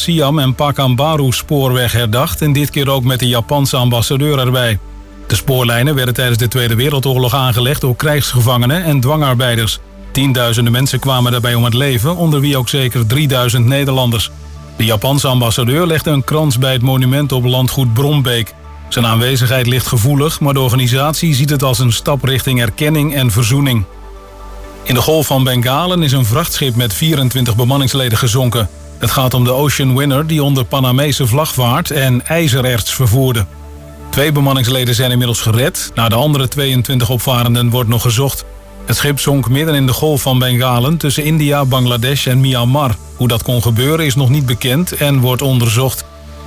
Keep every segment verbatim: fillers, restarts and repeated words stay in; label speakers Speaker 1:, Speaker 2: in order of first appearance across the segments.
Speaker 1: Siam en Pekanbaru spoorweg herdacht en dit keer ook met de Japanse ambassadeur erbij. De spoorlijnen werden tijdens de Tweede Wereldoorlog aangelegd door krijgsgevangenen en dwangarbeiders. Tienduizenden mensen kwamen daarbij om het leven, onder wie ook zeker drieduizend Nederlanders. De Japanse ambassadeur legde een krans bij het monument op landgoed Brombeek. Zijn aanwezigheid ligt gevoelig, maar de organisatie ziet het als een stap richting erkenning en verzoening. In de Golf van Bengalen is een vrachtschip met vierentwintig bemanningsleden gezonken. Het gaat om de Ocean Winner die onder Panamese vlag vaart en ijzererts vervoerde. Twee bemanningsleden zijn inmiddels gered. Naar de andere tweeëntwintig opvarenden wordt nog gezocht. Het schip zonk midden in de Golf van Bengalen tussen India, Bangladesh en Myanmar. Hoe dat kon gebeuren is nog niet bekend en wordt onderzocht.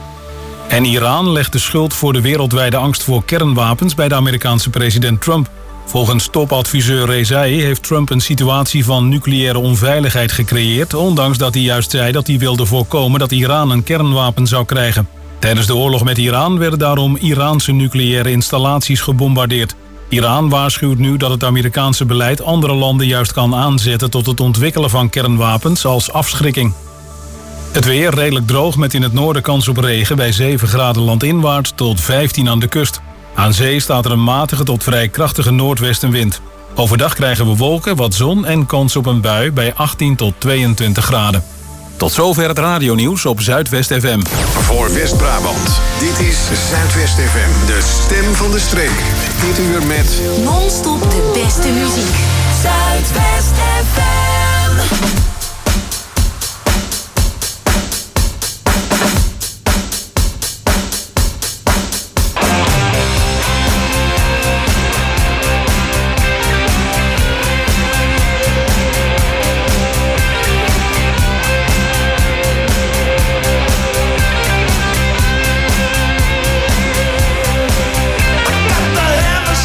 Speaker 1: En Iran legt de schuld voor de wereldwijde angst voor kernwapens bij de Amerikaanse president Trump. Volgens topadviseur Rezai heeft Trump een situatie van nucleaire onveiligheid gecreëerd, ondanks dat hij juist zei dat hij wilde voorkomen dat Iran een kernwapen zou krijgen. Tijdens de oorlog met Iran werden daarom Iraanse nucleaire installaties gebombardeerd. Iran waarschuwt nu dat het Amerikaanse beleid andere landen juist kan aanzetten tot het ontwikkelen van kernwapens als afschrikking. Het weer redelijk droog met in het noorden kans op regen bij zeven graden landinwaarts tot vijftien aan de kust. Aan zee staat er een matige tot vrij krachtige noordwestenwind. Overdag krijgen we wolken, wat zon en kans op een bui bij achttien tot tweeëntwintig graden. Tot zover het radionieuws op Zuidwest F M.
Speaker 2: Voor West-Brabant, dit is Zuidwest F M, de stem van de streek. Dit uur met
Speaker 3: non-stop de beste muziek. Zuidwest F M.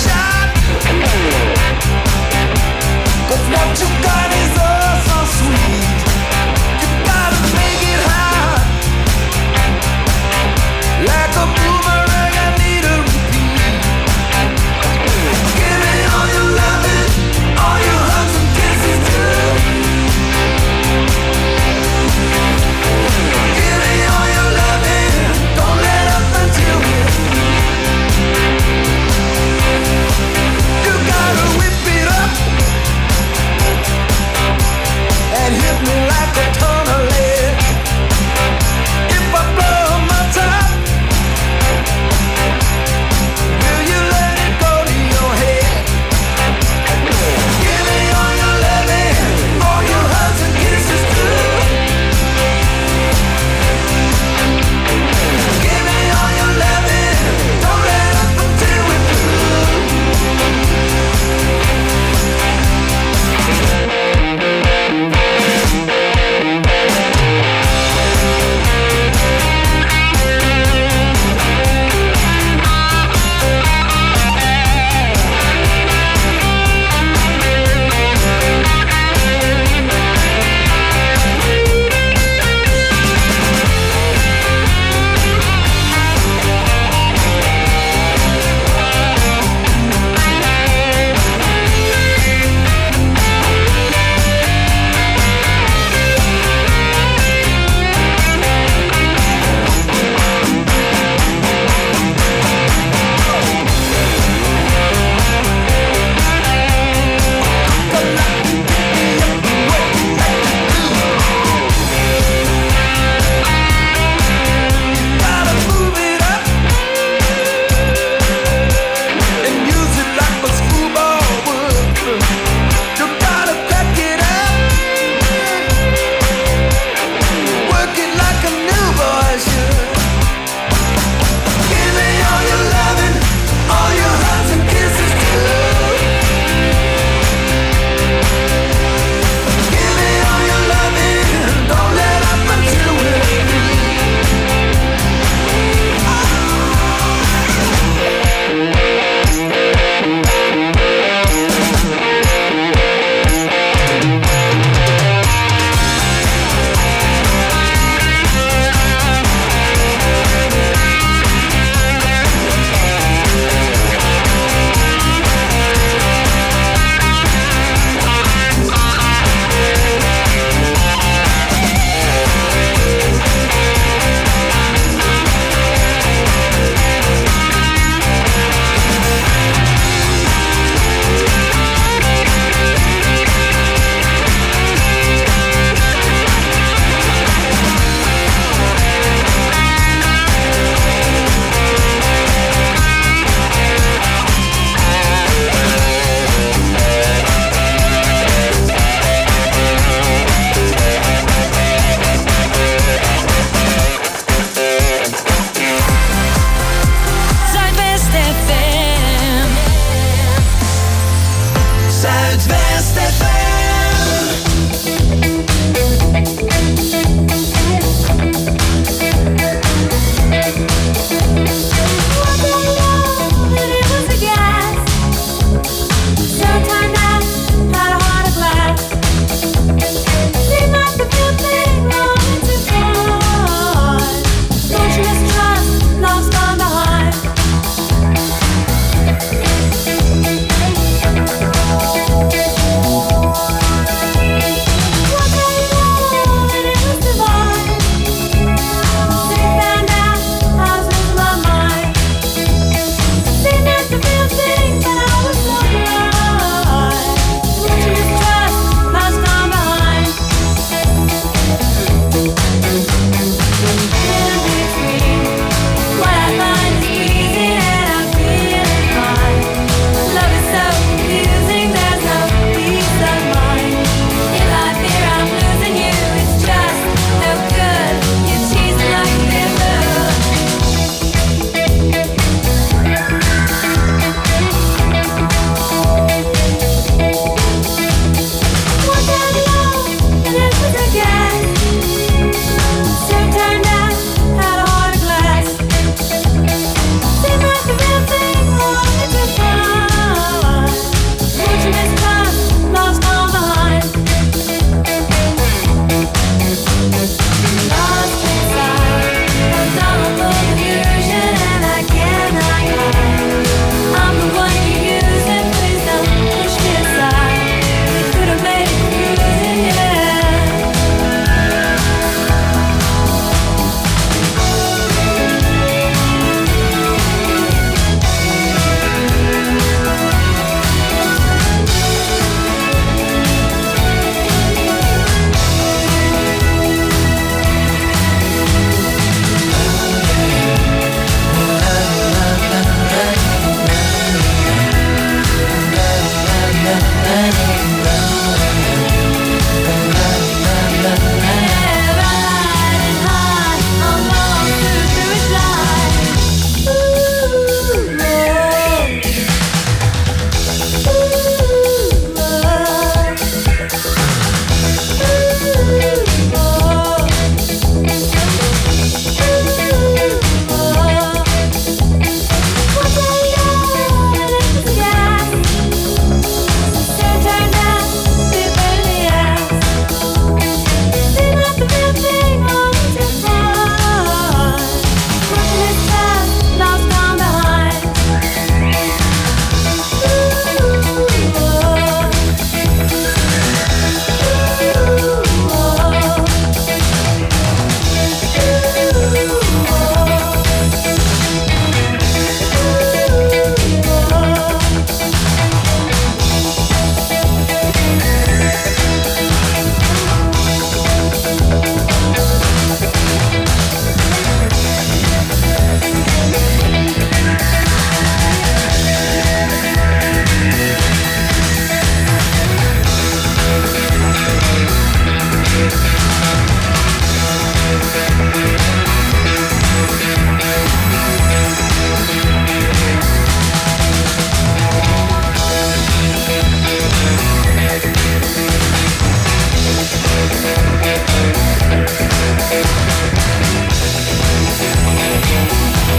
Speaker 4: What you got is oh so sweet.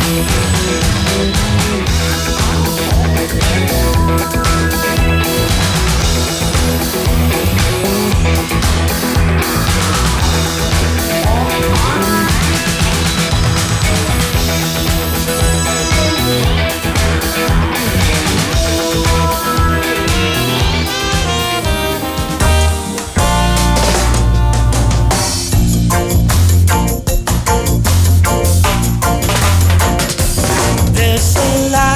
Speaker 4: There's a light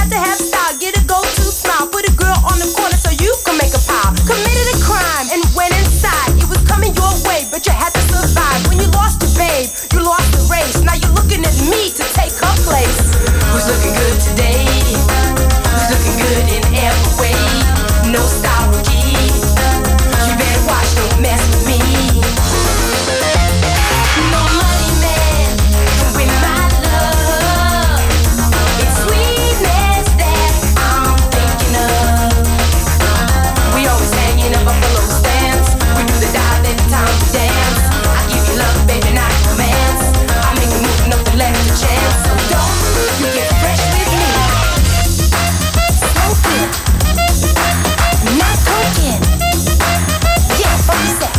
Speaker 4: have to have style, get a go-to smile, put a girl on the corner so you can make a pile. Committed a crime and went inside. It was coming your way, but you had to survive. When you lost your babe, you lost the race. Now you're looking at me to take her place. Who's looking good today? Who's looking good in every way? No style rookie. You better watch, don't mess with me. No money man can win my love. It's sweetness that I'm thinking of. We always hanging up buffalo stands. We do the dive every time we dance. I give you love, baby, not romance. I make a move, nothing left to chance. So don't you get fresh with me. Smoking, not token. Yeah, funky sex.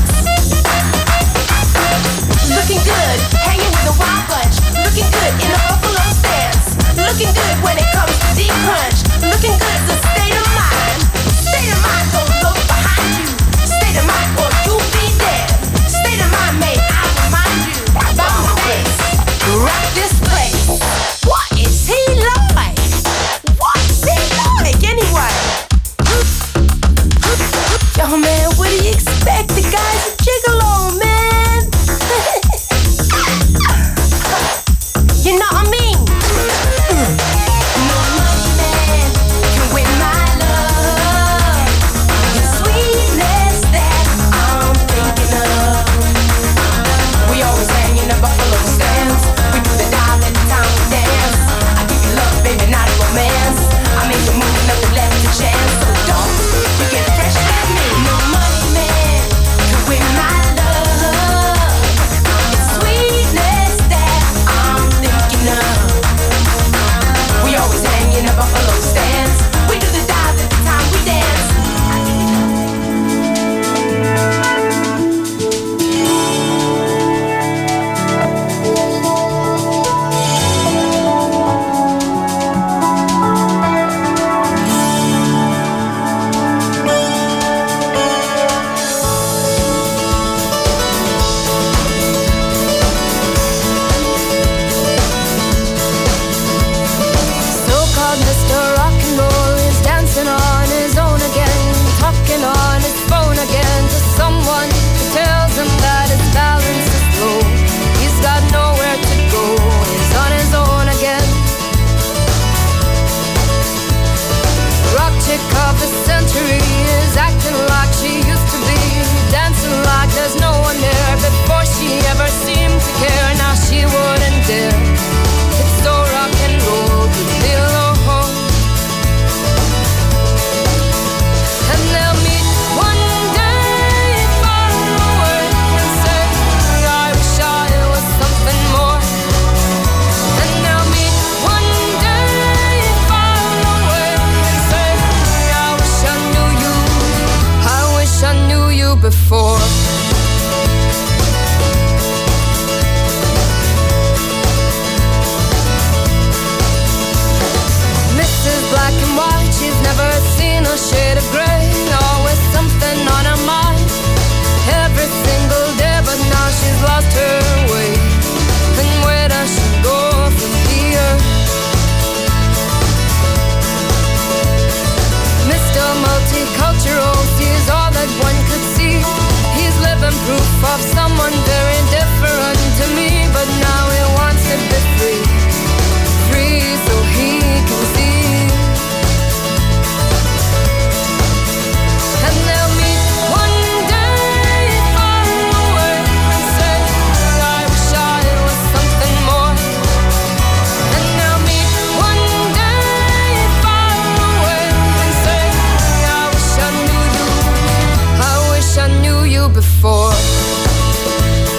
Speaker 4: Looking good, hanging with a wild bunch. Looking good in a buffalo stance. Looking good when it comes to deep crunch. Looking good is a state of mind. State of mind, don't look behind you. State of mind or you'll be dead. State of mind, may I remind you about my face. Rock this place. What is he like? What's he like anyway? Yo man, what do you expect? The guy's a gigolo, man. You know what I mean? No money man can win my love. It's sweetness that I'm thinking of. We always hanging up buffalo stands. We do the dive every time we dance. I give you love, baby, not romance. I make a move, nothing left to chance. So don't you get fresh with me. No money man can win my love. It's sweetness that I'm thinking of. We always hanging up buffalo stands. We do the dive every time we dance. So-called Mister Rock and Roll is dancing on his own again, talking on his phone again to someone who tells him that his balance is low. He's got nowhere to go, he's on his own again. Rock chick of the century is acting like she used to be, dancing like there's no one there. Before she ever seemed to care, now she wouldn't dare. It's so rock and roll to be alone. And they'll meet one day far away and say, I wish I was something more. And they'll meet one day far away and say, I wish I knew you. I wish I knew you before. Missus Black and White, she's never seen a shade of gray. Always something on her mind, every single day, but now she's lost her way. And where does she go from here? Mister Multicultural sees all that one could see. He's living proof of someone very different to me, but now he wants to be free. Free so he can see. And they'll meet one day far away and say, I wish I was something more. And they'll meet one day far away and say, I wish I knew you. I wish I knew you before.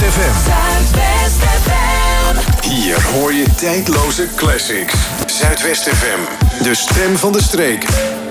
Speaker 2: F M.
Speaker 3: Zuidwest F M.
Speaker 2: Hier hoor je tijdloze classics. Zuidwest F M, de stem van de streek.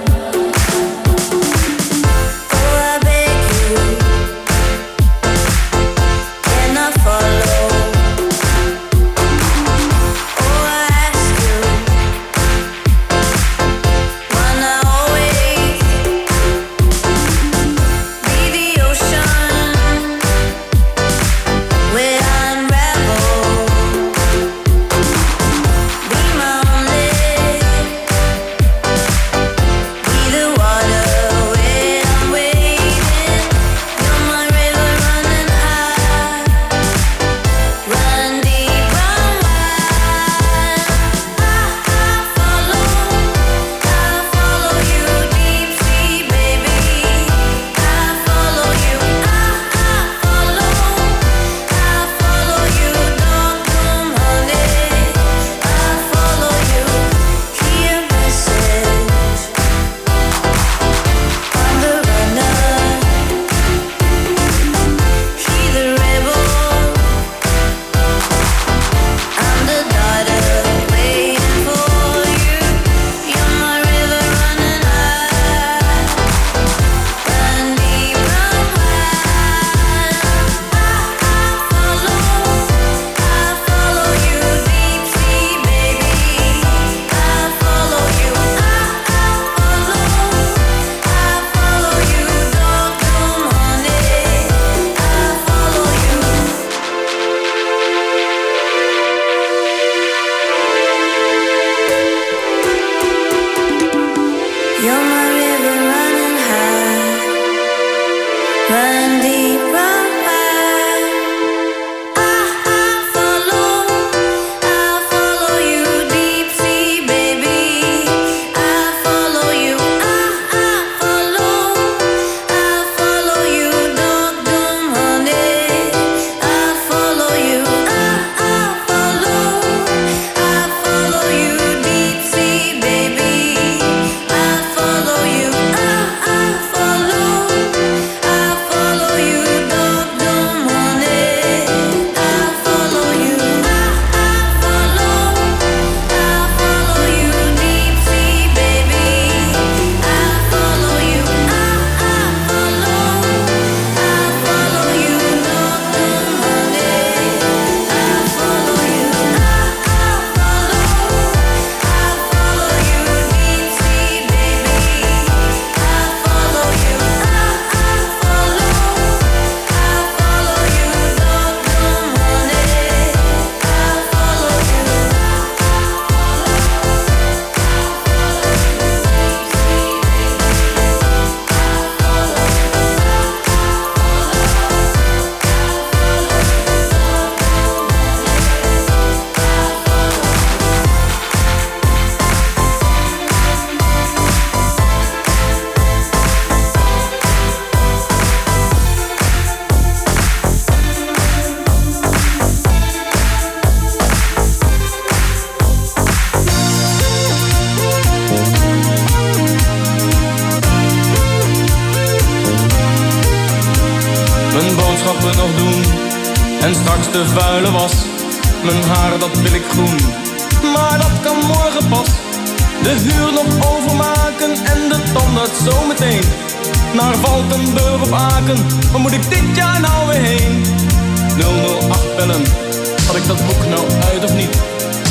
Speaker 5: de vuile was. Mijn haar dat wil ik groen, maar dat kan morgen pas. De huur nog overmaken en de tandarts zometeen. Naar Valkenburg of Aken, waar moet ik dit jaar nou weer heen? nul nul acht bellen, had ik dat boek nou uit of niet?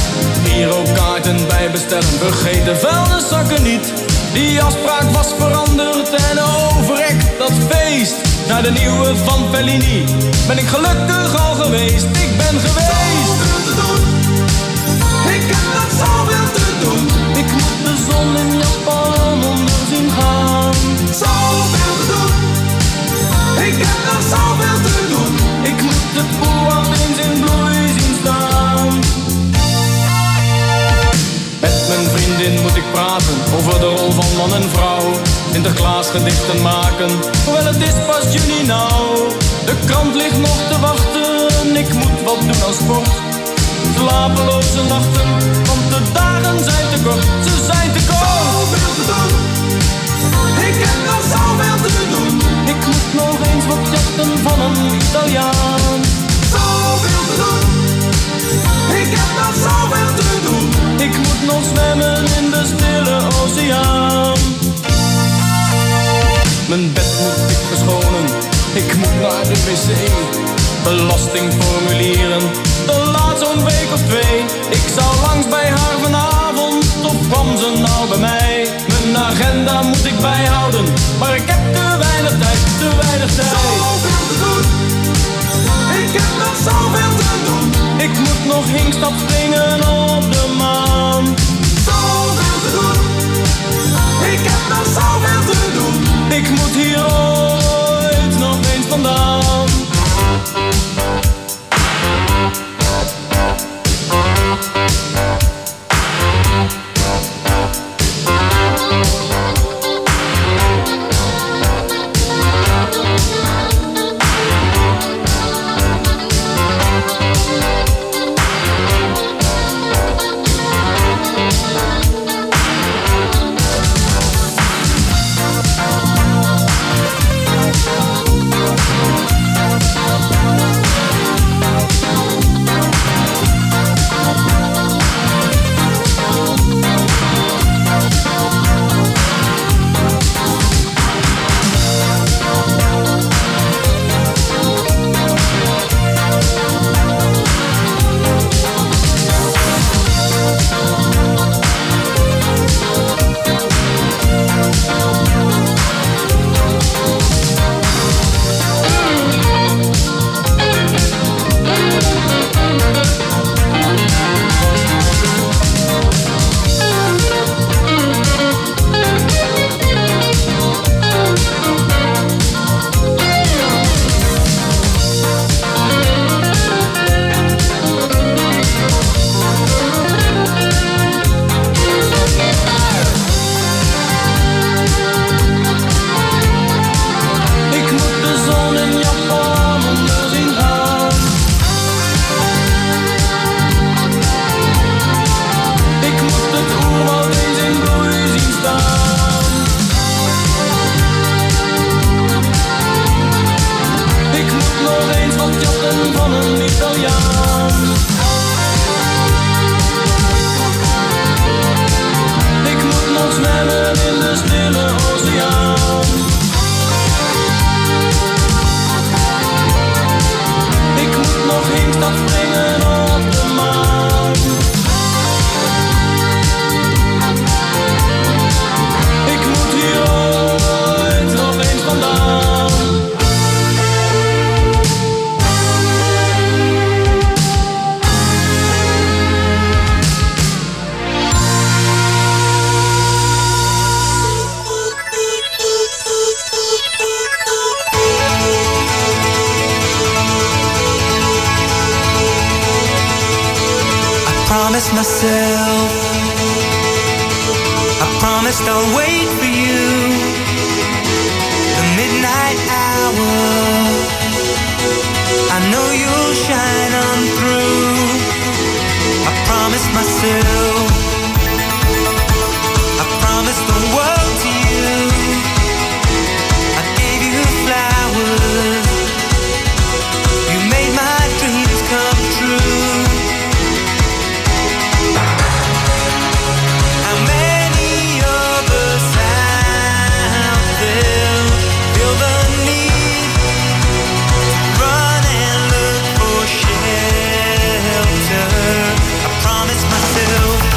Speaker 5: Girokaarten bij bestellen, vergeet de vuilniszakken niet. Die afspraak was veranderd en overrekt dat feest. Naar de nieuwe van Fellini ben ik gelukkig al geweest. Ik ben geweest. Zoveel te doen, ik heb nog zoveel te doen. Ik moet de zon in Japan onder zien gaan. Zoveel te doen, ik heb nog zoveel te doen. Ik moet de poel eens in bloei zien staan. Met mijn vriendin moet ik praten over de rol van man en vrouw. Sinterklaas gedichten maken, hoewel het is pas juni nou. De krant ligt nog te wachten, ik moet wat doen aan sport. Slapeloze nachten, want de dagen zijn te kort, ze zijn te kort. Zoveel te doen, ik heb nog zoveel te doen. Ik moet nog eens wat jachten van een Italiaan. Mijn bed moet ik verschonen, ik moet naar de wc. Belastingformulieren, dat laat zo'n week of twee. Ik zou langs bij haar vanavond, of kwam ze nou bij mij? Mijn agenda moet ik bijhouden, maar ik heb te weinig tijd, te weinig tijd. Zoveel te doen, ik heb nog zoveel te doen. Ik moet nog hinkstap springen op de maan. Zoveel te doen, ik heb nog zoveel te doen. Ik moet hier ooit nog eens vandaan.
Speaker 6: myself. I promised I'll wait for you. The midnight hour, I know you'll shine on through. I promised myself, I promised the world to you. I gave you flowers, you made my dreams come true. How many others out there feel the need to run and look for shelter? I promised myself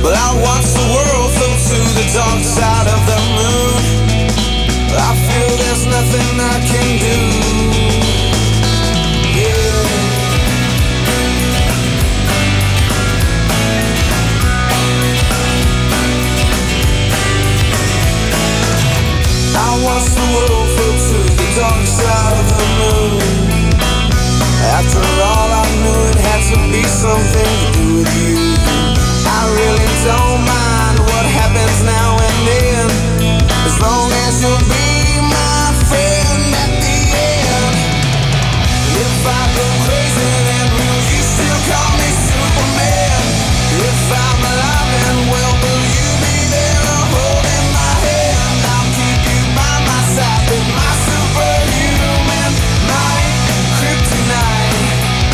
Speaker 7: But I watch the world float to the dark side of the moon. I feel there's nothing I can do. Yeah. I watch the world float to the dark side of the moon. After all, I knew it had to be something to do with you. I really don't mind what happens now and then, as long as you'll be my friend at the end. If I go crazy, then will you still call me Superman? If I'm alive and well, will you be there holding my hand? I'll keep you by my side with my superhuman, my kryptonite.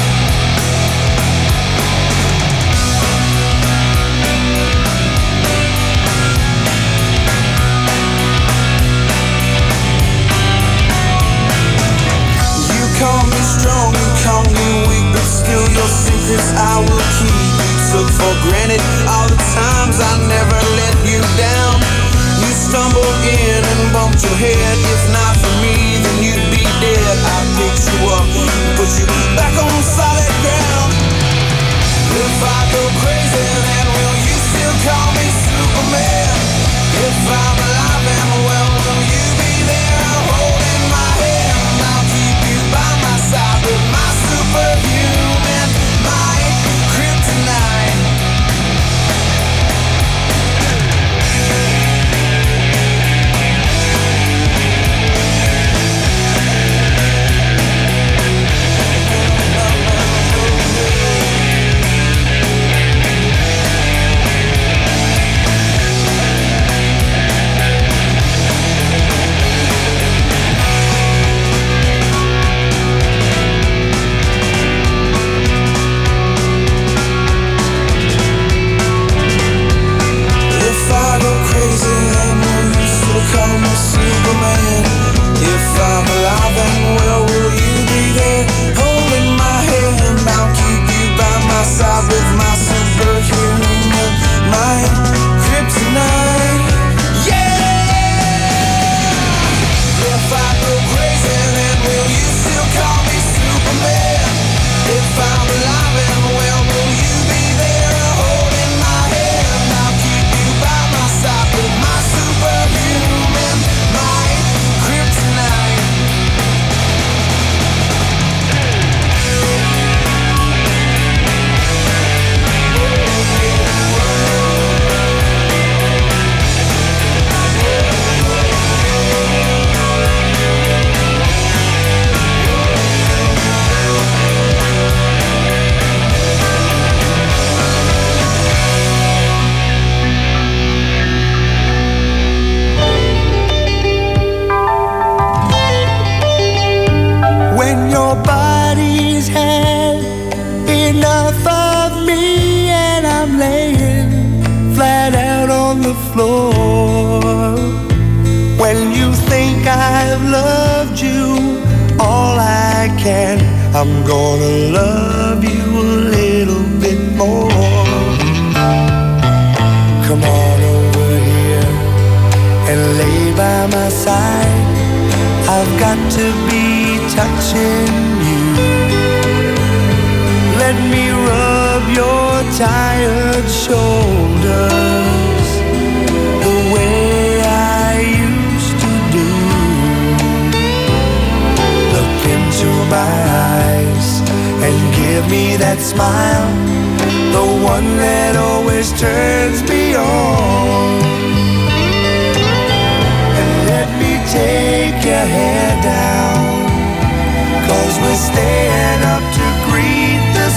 Speaker 7: Call me strong, you call me weak, but still your secrets I will keep. You took for granted all the times I never let you down. You stumbled in and bumped your head. If not for me, then you'd be dead. I picked you up, put you back on solid ground. If I go crazy, then will you still call me Superman? If I'm alive and well, will you be there holding my hand? I'll keep you by my side with my superhuman, my kryptonite.
Speaker 8: I'm gonna love you a little bit more. Come on over here and lay by my side. I've got to be touching you. Let me rub your tired shoulders the way I used to do. Look into my eyes and give me that smile, the one that always turns me on. And let me take your hair down, 'cause we're staying up to greet the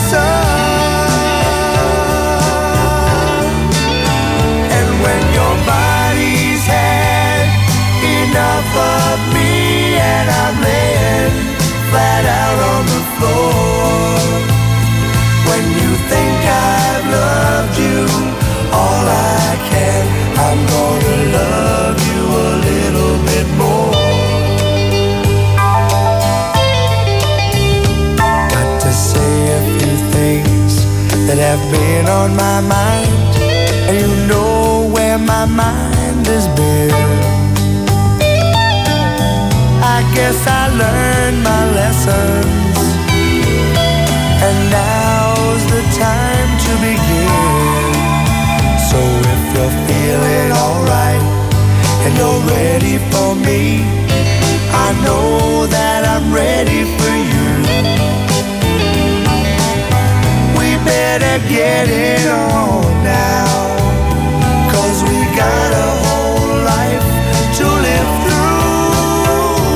Speaker 8: sun. And when your body's had enough of me and I'm laying flat out on the floor, when you think I've loved you all I can, I'm gonna love you a little bit more. my mind is bare. I guess I learned my lessons, and now's the time to begin. So if you're feeling alright and you're ready for me, I know that I'm ready for you. We better get it on now, 'cause we got a whole life to live through.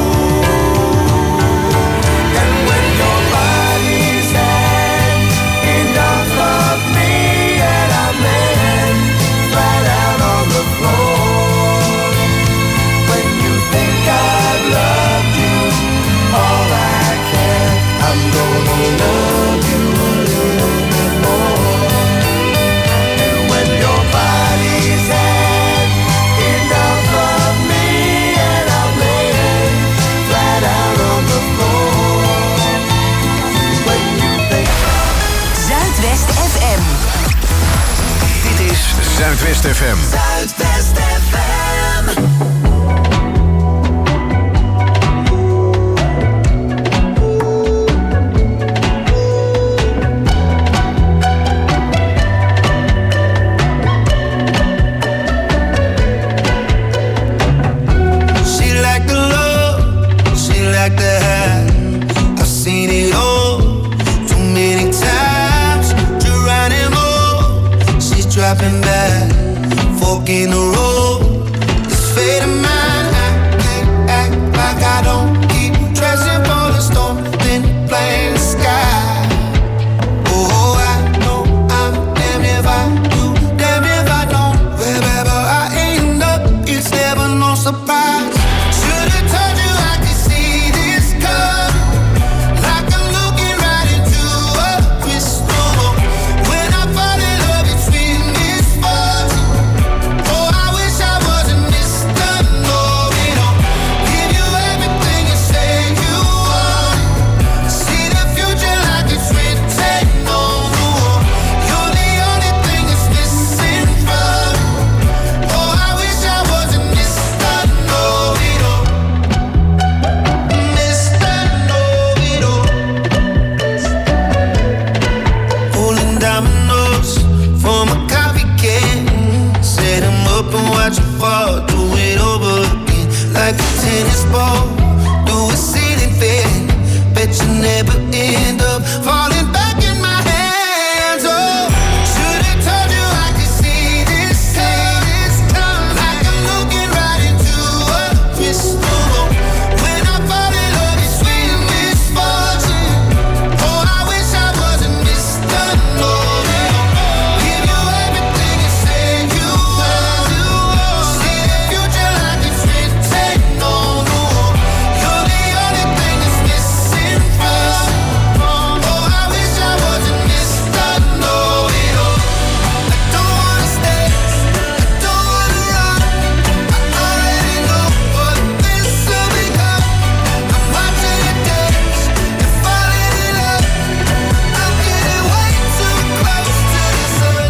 Speaker 8: And when your body's had enough of me and I'm laying flat out on the floor, when you think I've loved you all I can, I'm gonna love you a little bit more. And when your body's had enough of me and I'm laying flat out on the floor, when you think
Speaker 3: Zuidwest F M.
Speaker 2: Dit is Zuidwest F M.
Speaker 3: Zuidwest F M.
Speaker 6: She like the love, she like the high. I've seen it all too many times. Geronimo, she's dropping back, fork in the road. This fate of mine, I can't act like I don't keep dressing for the storm, then playing the sky. Oh, I know I'm damn if I do, damn if I don't. Wherever I end up, it's never no surprise. Should've told you I could see this coming, like I'm looking right into a crystal ball. When I fall in love, it's with misfortune. Oh, I wish I wasn't Mister Know-it-all. Give you everything you say you want. See the future like it's written on the wall. You're the only thing that's missing from me. Oh, I wish I wasn't Mister Know-it-all. Mister Know-it-all. Rolling dominoes from a coffee can. Set 'em up and watch 'em fall. Do it over again like a tennis ball. Do a ceiling fan. Bet you never end up falling back in my hands. Oh, should've told you I could see this coming, like I'm looking right into a crystal ball. When I fall in love, it's with misfortune. Oh, I wish I wasn't Mister Know-it-all. Give you everything you say you want. See the future like it's written on the wall. You're the only thing that's missing from me. Oh, I wish I wasn't Mister Know-it-all. I don't wanna stay, I don't wanna run. I already know what this will become. I'm watching it dance and falling in love. I'm getting way too close to the sun.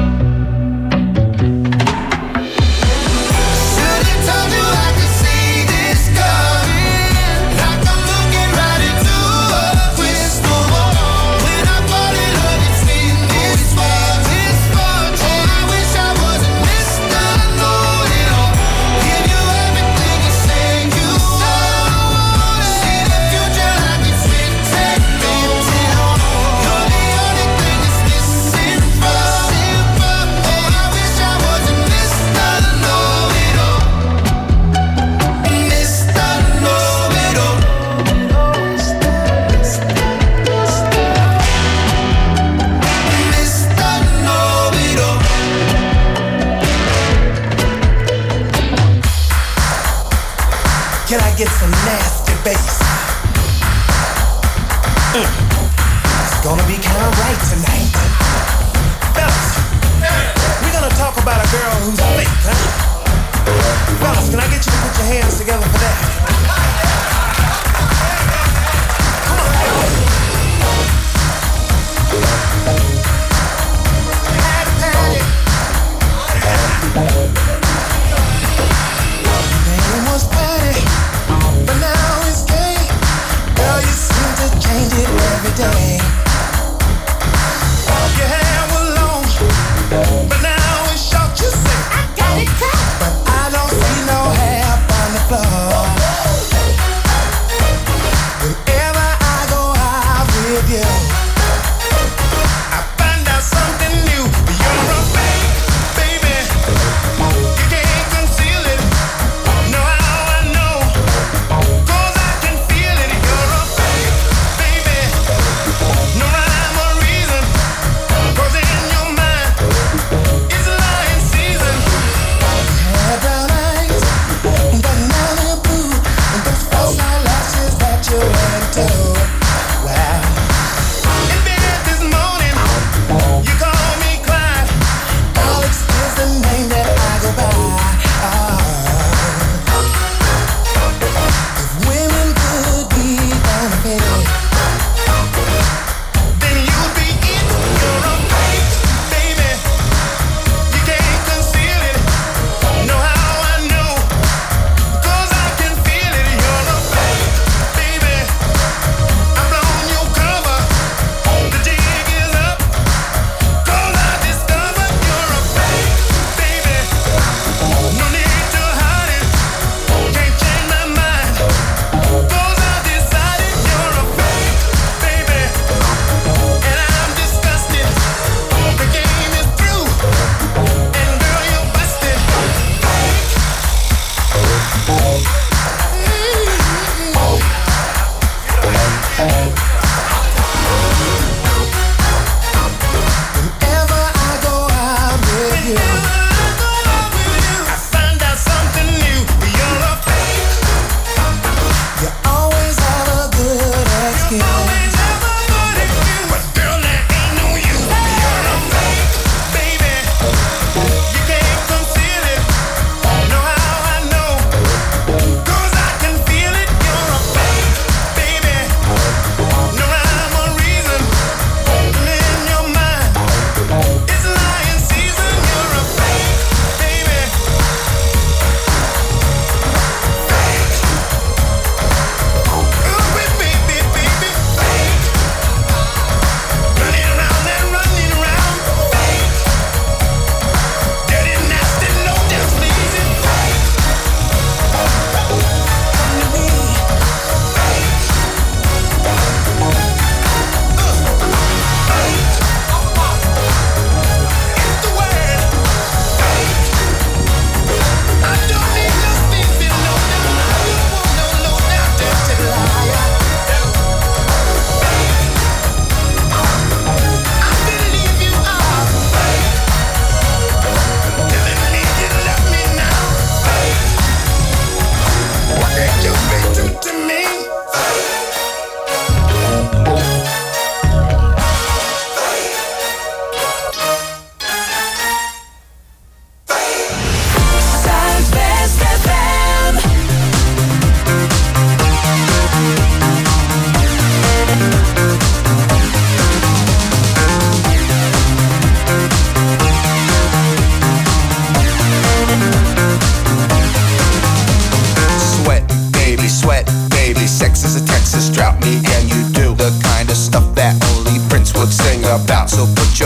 Speaker 6: Should've told you I could see this coming, like I'm looking right into a crystal ball. When I fall in love, it's with misfortune. Oh, I wish I wasn't Mister Know-it-all. Give you everything you say you want. See the future like it's written on the wall. You're the only thing that's missing from me. Oh, I wish I wasn't Mister Know-it-all. Mister Know-it-all. Mister Know-it-all.
Speaker 8: Can I get some nasty bass? Mm. It's gonna be kind of right tonight. Fellas, we're gonna talk about a girl who's fake, huh? Fellas, can I get you to put your hands together for that? Come on. Patty, Patty.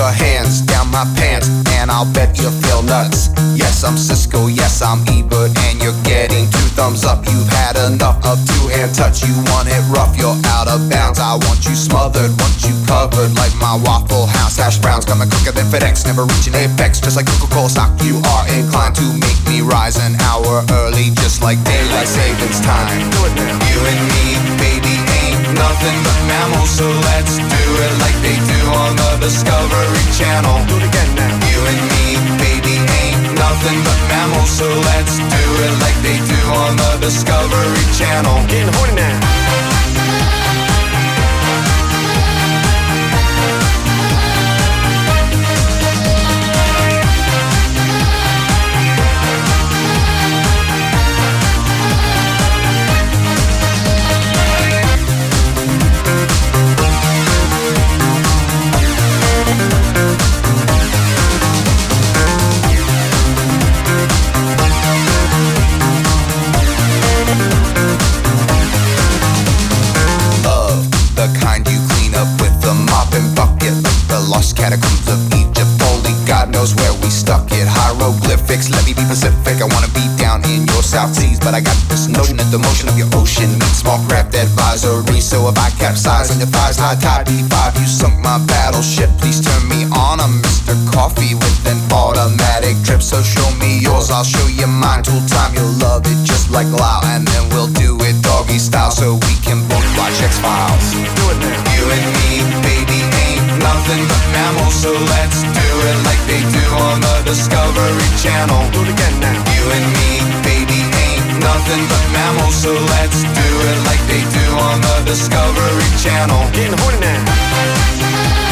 Speaker 9: your hands down my pants, and I'll bet you feel nuts. Yes, I'm Cisco, yes, I'm Ebert, and you're getting two thumbs up. You've had enough of two-hand touch. You want it rough, you're out of bounds. I want you smothered, want you covered like my Waffle House hash browns. Coming quicker than FedEx, never reaching apex. Just like Coca-Cola stock, you are inclined to make me rise an hour early, just like daylight savings time. You and me, baby, ain't nothing but mammals, so let's do it like they do on the Discovery Channel. Do it again now. You and me, baby, ain't nothing but mammals, so let's do it like they do on the Discovery Channel. Getting horny now. Lost catacombs of Egypt, only God knows where we stuck it. Hieroglyphics, let me be Pacific. I wanna be down in your South Seas, but I got this notion that the motion of your ocean meets small craft advisory. So if I capsize on your thighs, high tide D five, you sunk my battleship. Please turn me on, I'm Mister Coffee with an automatic drip. So show me yours, I'll show you mine. Tool time, you'll love it just like Lau, and then we'll do it doggy style so we can both watch X-Files. Do it now. You and me, baby, ain't nothing but mammals, so let's do it like they do on the Discovery Channel. Do it again now. You and me, baby, ain't nothing but mammals, so let's do it like they do on the Discovery Channel. Getting horny now.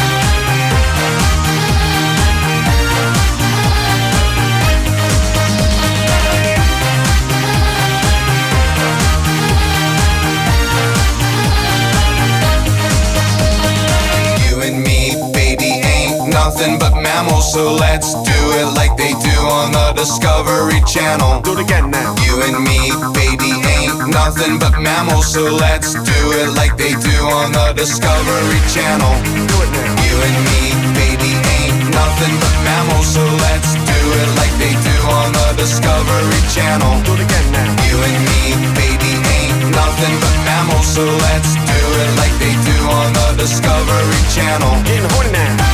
Speaker 9: Nothing but mammals, so let's do it like they do on the Discovery Channel. Do it again now. You and me, baby, ain't nothing but mammals, so let's do it like they do on the Discovery Channel. Do it now. You and me, baby, ain't nothing but mammals, so let's do it like they do on the Discovery Channel. Do it again now. You and me, baby, ain't nothing but mammals, so let's do it like they do on the Discovery Channel. Getting horny now.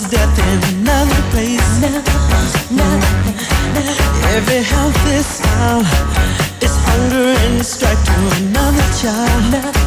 Speaker 10: death in another place. Every healthy smile is hunger and strike to another child.